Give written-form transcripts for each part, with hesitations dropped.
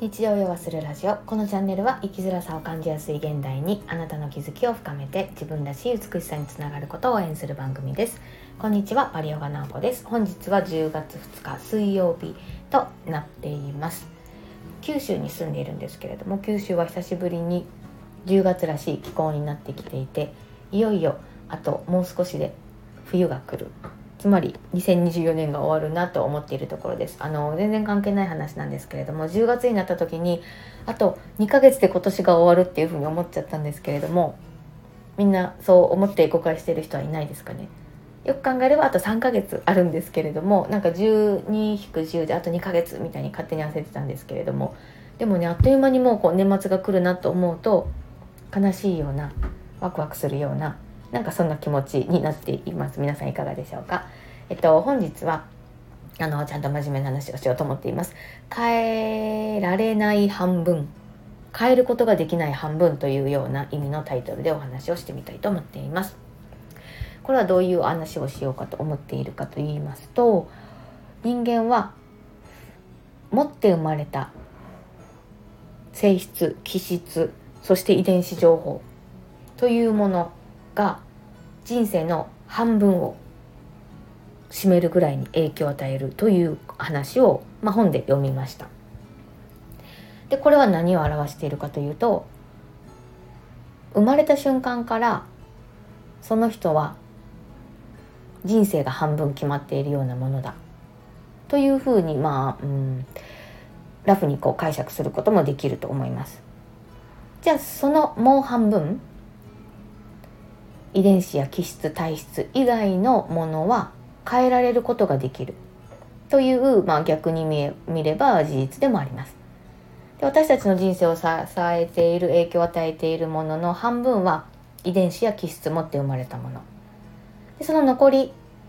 日常を弱するラジオ。このチャンネルは生きづらさを感じやすい現代にあなたの気づきを深めて自分らしい美しさにつながることを応援する番組です。こんにちは、パリヨガナオコです。本日は10月2日水曜日となっています。九州に住んでいるんですけれども、九州は久しぶりに10月らしい気候になってきていて、いよいよあともう少しで冬が来る、つまり2024年が終わるなと思っているところです。全然関係ない話なんですけれども、10月になった時にあと2ヶ月で今年が終わるっていうふうに思っちゃったんですけれども、みんなそう思って誤解している人はいないですかね。よく考えればあと3ヶ月あるんですけれども、なんか12-10であと2ヶ月みたいに勝手に焦ってたんですけれども、でもね、あっという間にもう年末が来るなと思うと悲しいような、ワクワクするような、なんかそんな気持ちになっています。皆さんいかがでしょうか。本日はちゃんと真面目な話をしようと思っています。変えられない半分、変えることができない半分というような意味のタイトルでお話をしてみたいと思っています。これはどういう話をしようかと思っているかと言いますと、人間は持って生まれた性質、気質、そして遺伝子情報というものが人生の半分を占めるぐらいに影響を与えるという話を、本で読みました。で、これは何を表しているかというと、生まれた瞬間からその人は人生が半分決まっているようなものだというふうに、ラフに解釈することもできると思います。じゃあそのもう半分、遺伝子や気質、体質以外のものは変えられることができるという、逆に見れば事実でもあります。で、私たちの人生を支えている、影響を与えているものの半分は遺伝子や気質持って生まれたもので、その残り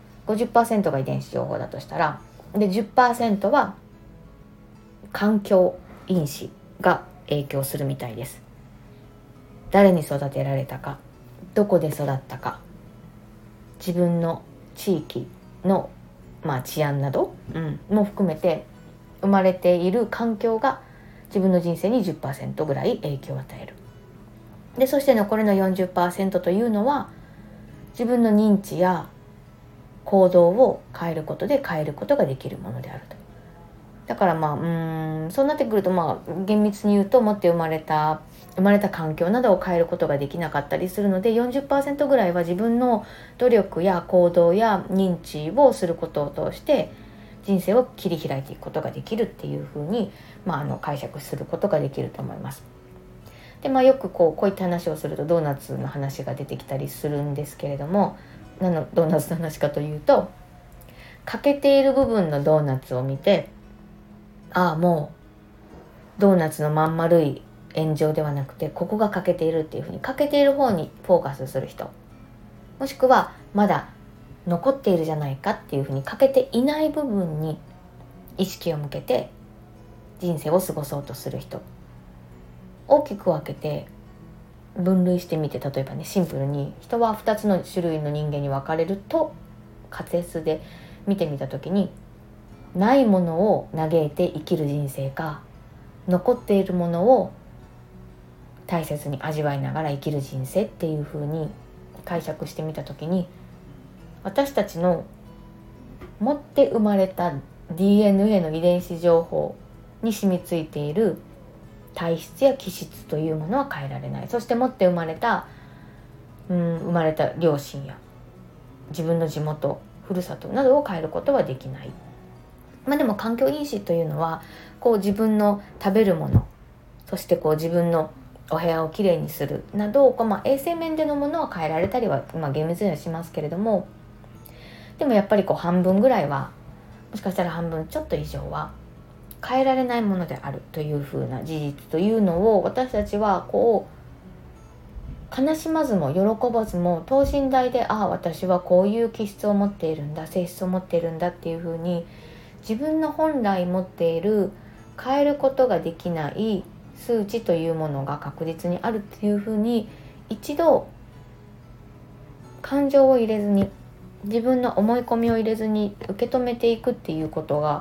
50% が遺伝子情報だとしたら、で 10% は環境因子が影響するみたいです。誰に育てられたか、どこで育ったか、自分の地域の、治安など、も含めて生まれている環境が自分の人生に 10% ぐらい影響を与える。で、そして残りの 40% というのは自分の認知や行動を変えることで変えることができるものであると。だからそうなってくると、厳密に言うと持って生まれた環境などを変えることができなかったりするので、 40% ぐらいは自分の努力や行動や認知をすることを通して人生を切り開いていくことができるっていうふうに、解釈することができると思います。で、よくこういった話をするとドーナツの話が出てきたりするんですけれども、ドーナツの話かというと、欠けている部分のドーナツを見て、もうドーナツのまん丸い円状ではなくて、ここが欠けているっていうふうに欠けている方にフォーカスする人、もしくはまだ残っているじゃないかっていうふうに欠けていない部分に意識を向けて人生を過ごそうとする人、大きく分けて分類してみて、例えばね、シンプルに人は2つの種類の人間に分かれると仮説で見てみたときに、ないものを嘆いて生きる人生か、残っているものを大切に味わいながら生きる人生っていう風に解釈してみたときに、私たちの持って生まれた DNA の遺伝子情報に染みついている体質や気質というものは変えられない。そして持って生まれた両親や自分の地元、ふるさとなどを変えることはできない。でも環境因子というのは、自分の食べるもの、そして自分のお部屋をきれいにするなど、衛生面でのものは変えられたりは、厳密にはしますけれども、でもやっぱり半分ぐらいは、もしかしたら半分ちょっと以上は変えられないものであるというふうな事実というのを、私たちは悲しまずも喜ばずも等身大で、私はこういう気質を持っているんだ、性質を持っているんだっていうふうに、自分の本来持っている変えることができない数値というものが確実にあるっていうふうに、一度感情を入れずに、自分の思い込みを入れずに受け止めていくっていうことが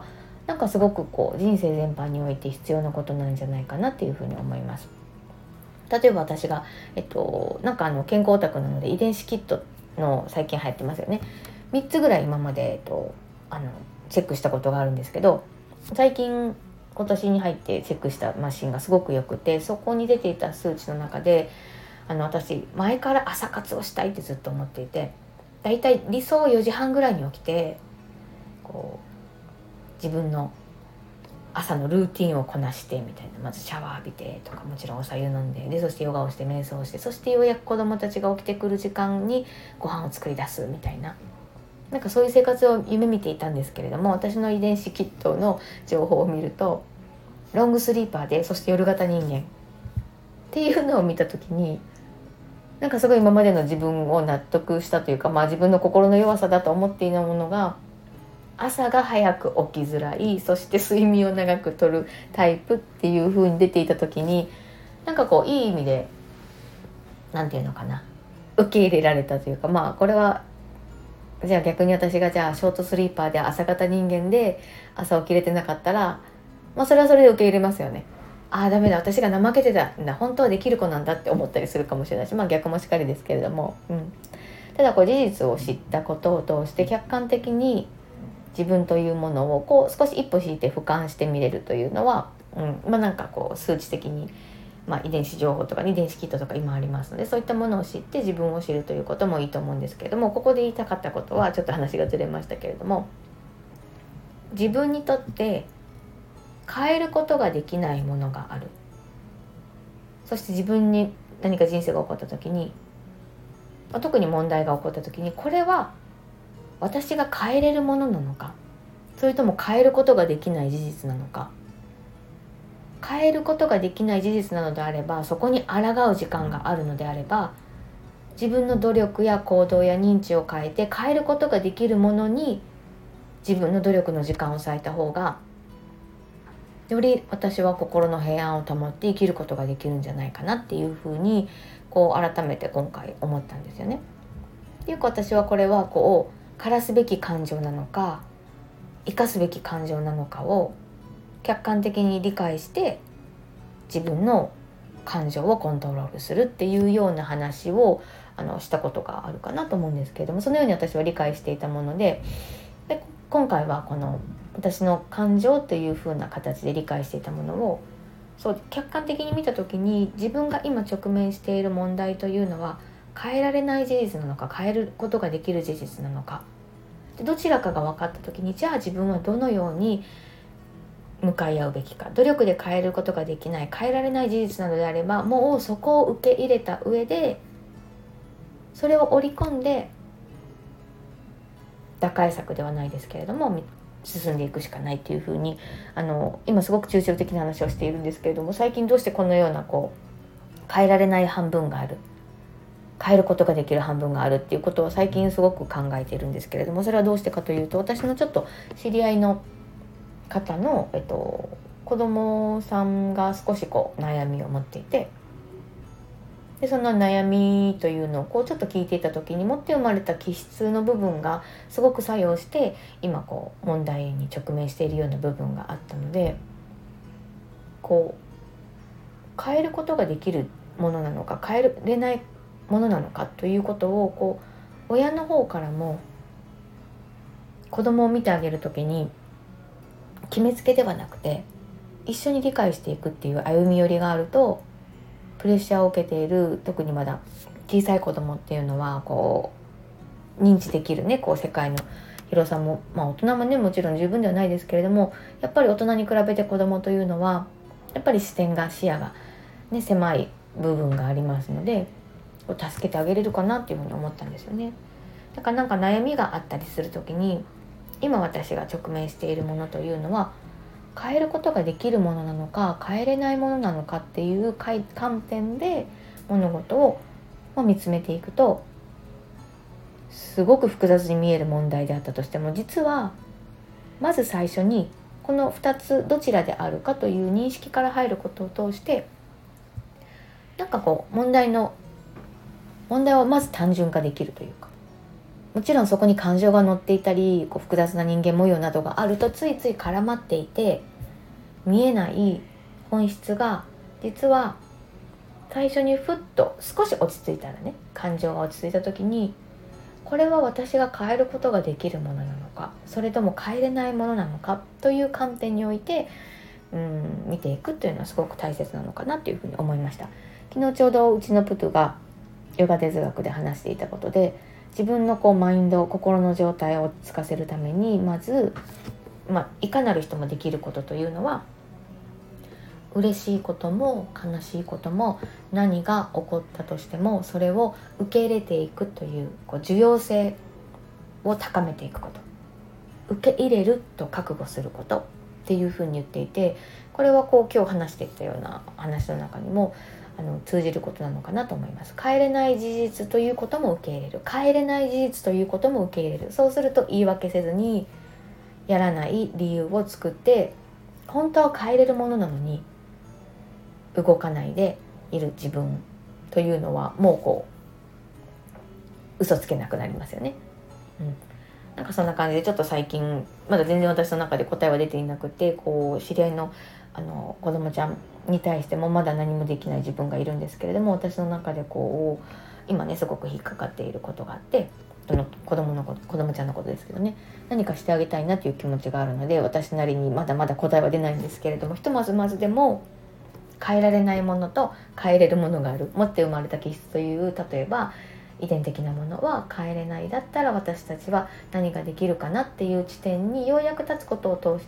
なんかすごくこう人生全般において必要なことなんじゃないかなっていうふうに思います。例えば私が、なんか健康オタクなので遺伝子キットの最近流行ってますよね。3つぐらい今まで、チェックしたことがあるんですけど、最近今年に入ってチェックしたマシンがすごく良くて、そこに出ていた数値の中で私前から朝活をしたいってずっと思っていて、だいたい理想4時半ぐらいに起きてこう自分の朝のルーティンをこなしてみたいな、まずシャワー浴びてとか、もちろんお茶湯飲んで、そしてヨガをして瞑想をして、そしてようやく子どもたちが起きてくる時間にご飯を作り出すみたいな、なんかそういう生活を夢見ていたんですけれども、私の遺伝子キットの情報を見るとロングスリーパーで、そして夜型人間っていうのを見た時に、なんかすごい今までの自分を納得したというか、自分の心の弱さだと思っていたものが、朝が早く起きづらい、そして睡眠を長くとるタイプっていう風に出ていた時に、なんかこういい意味でなんていうのかな、受け入れられたというか、これはじゃあ逆に私がショートスリーパーで朝型人間で朝起きれてなかったら、それはそれで受け入れますよね。ダメだ、私が怠けてたんだ、本当はできる子なんだって思ったりするかもしれないし、逆もしかりですけれども、ただ事実を知ったことを通して客観的に自分というものを少し一歩引いて俯瞰してみれるというのは、なんか数値的に、遺伝子情報とか、遺伝子キットとか今ありますので、そういったものを知って自分を知るということもいいと思うんですけれども、ここで言いたかったことはちょっと話がずれましたけれども、自分にとって変えることができないものがある。そして自分に何か人生が起こった時に、特に問題が起こった時に、これは私が変えれるものなのか、それとも変えることができない事実なのか。変えることができない事実なのであれば、そこに抗う時間があるのであれば、自分の努力や行動や認知を変えて変えることができるものに自分の努力の時間を割いた方が、より私は心の平安を保って生きることができるんじゃないかなっていうふうに改めて今回思ったんですよね。よく私はこれは枯らすべき感情なのか生かすべき感情なのかを客観的に理解して自分の感情をコントロールするっていうような話をしたことがあるかなと思うんですけれども、そのように私は理解していたもので、今回はこの私の感情という風な形で理解していたものを客観的に見た時に、自分が今直面している問題というのは変えられない事実なのか、変えることができる事実なのか、どちらかが分かった時に、じゃあ自分はどのように向かい合うべきか。努力で変えることができない、変えられない事実なのであれば、もうそこを受け入れた上で、それを織り込んで打開策ではないですけれども進んでいくしかないっていうふうに、今すごく抽象的な話をしているんですけれども、最近どうしてこのような変えられない半分がある、変えることができる半分があるっていうことを最近すごく考えているんですけれども、それはどうしてかというと、私のちょっと知り合いの方の、子供さんが少し悩みを持っていて、でその悩みというのをちょっと聞いていた時に、持って生まれた気質の部分がすごく作用して今問題に直面しているような部分があったので、変えることができるものなのか変えれないものなのかということを親の方からも子供を見てあげる時に決めつけではなくて、一緒に理解していくっていう歩み寄りがあると、プレッシャーを受けている特にまだ小さい子供っていうのは認知できるね世界の広さも、大人もねもちろん十分ではないですけれども、やっぱり大人に比べて子供というのはやっぱり視野がね狭い部分がありますので、助けてあげれるかなっていうふうに思ったんですよね。だからなんか悩みがあったりする時に、今私が直面しているものというのは変えることができるものなのか変えれないものなのかっていう観点で物事を見つめていくと、すごく複雑に見える問題であったとしても、実はまず最初にこの2つどちらであるかという認識から入ることを通して、なんか問題をまず単純化できるというか、 もちろんそこに感情が乗っていたり複雑な人間模様などがあるとついつい絡まっていて、見えない本質が実は最初にふっと少し落ち着いたらね、感情が落ち着いた時に、これは私が変えることができるものなのか、それとも変えれないものなのかという観点において見ていくというのはすごく大切なのかなというふうに思いました。昨日ちょうどうちのプトゥがヨガ哲学で話していたことで、自分のマインド、心の状態を落ち着かせるためにまず、いかなる人もできることというのは、嬉しいことも悲しいことも何が起こったとしてもそれを受け入れていくという、受容性を高めていくこと、受け入れると覚悟することっていうふうに言っていて、これは今日話してきたような話の中にも通じることなのかなと思います。変えれない事実ということも受け入れる、変えれない事実ということも受け入れる。そうすると言い訳せずにやらない理由を作って、本当は変えれるものなのに動かないでいる自分というのはもう嘘つけなくなりますよね。なんかそんな感じで、ちょっと最近まだ全然私の中で答えは出ていなくて、知り合いの子供ちゃんに対してもまだ何もできない自分がいるんですけれども、私の中で今ねすごく引っかかっていることがあって、子供ちゃんのことですけどね、何かしてあげたいなという気持ちがあるので、私なりにまだまだ答えは出ないんですけれども、ひとまずでも変えられないものと変えれるものがある。持って生まれた気質という、例えば遺伝的なものは変えれない。だったら私たちは何ができるかなっていう地点にようやく立つことを通して、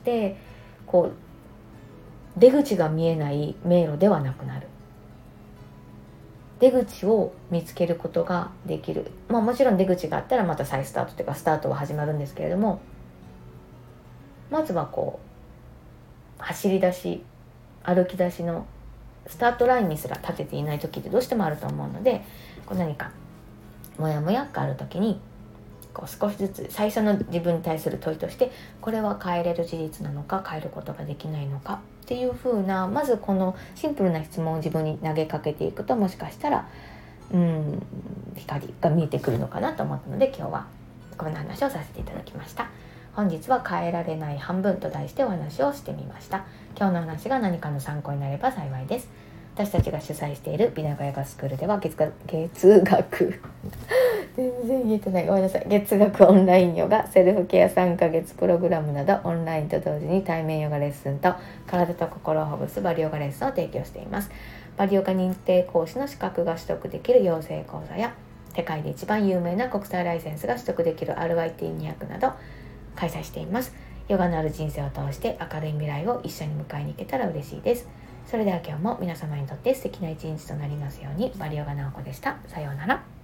出口が見えない迷路ではなくなる。出口を見つけることができる。もちろん出口があったらまた再スタートというかスタートは始まるんですけれども、まずは走り出し、歩き出しのスタートラインにすら立てていない時ってどうしてもあると思うので、何かモヤモヤがある時に少しずつ最初の自分に対する問いとして、これは変えれる事実なのか、変えることができないのかっていう風な、まずこのシンプルな質問を自分に投げかけていくと、もしかしたら光が見えてくるのかなと思ったので、今日はこんな話をさせていただきました。本日は変えられない半分と題してお話をしてみました。今日の話が何かの参考になれば幸いです。私たちが主催している美長ヨガスクールでは月額全然言えてない、ごめんなさい。月額オンラインヨガ、セルフケア3ヶ月プログラムなど、オンラインと同時に対面ヨガレッスンと体と心をほぐすバリヨガレッスンを提供しています。バリヨガ認定講師の資格が取得できる養成講座や、世界で一番有名な国際ライセンスが取得できる RIT200 など開催しています。ヨガのある人生を通して明るい未来を一緒に迎えに行けたら嬉しいです。それでは今日も皆様にとって素敵な一日となりますように。バリヨガナオコでした。さようなら。